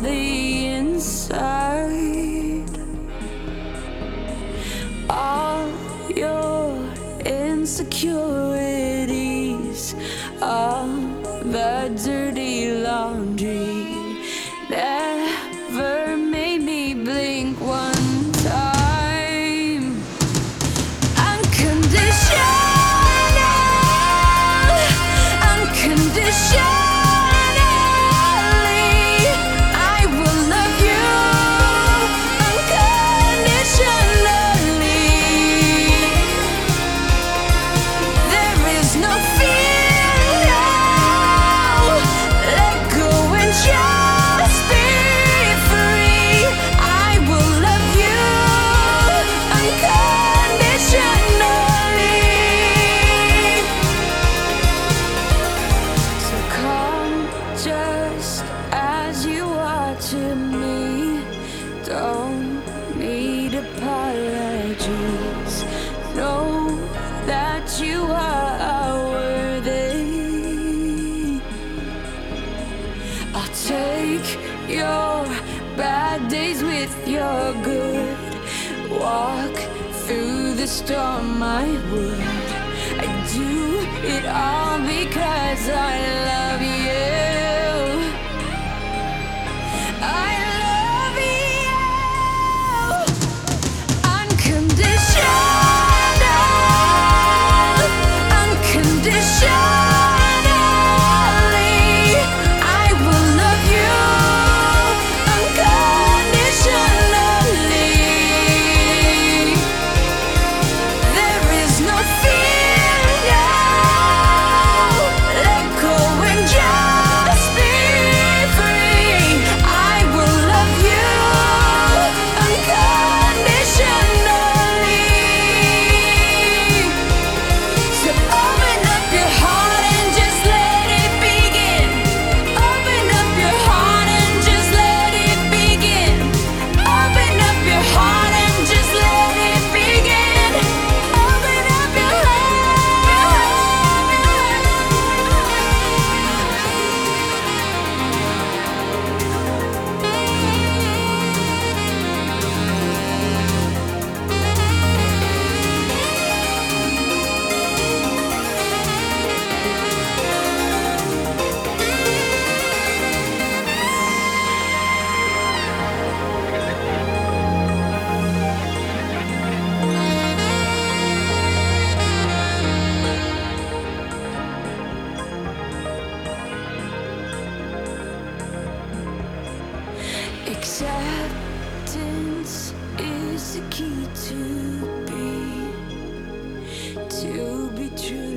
the inside. All your insecurities, all the dirty laundry, never made me blink one time. Unconditionally, I will love you unconditionally. There is no fear now. Let go and just be free. I will love you unconditionally. So come just as you are to me. Don't need apologies. Know that you are worthy. I'll take your bad days with your good. Walk through the storm, I would. I do it all because I love you. I love you unconditionally. I will love you unconditionally. There is no fear now. Let go and just be free. I will love you unconditionally. So open up your heart and just let it begin. Open up your heart and just let it begin. Open up your heart and just let it begin. Open up your acceptance is the key to be true.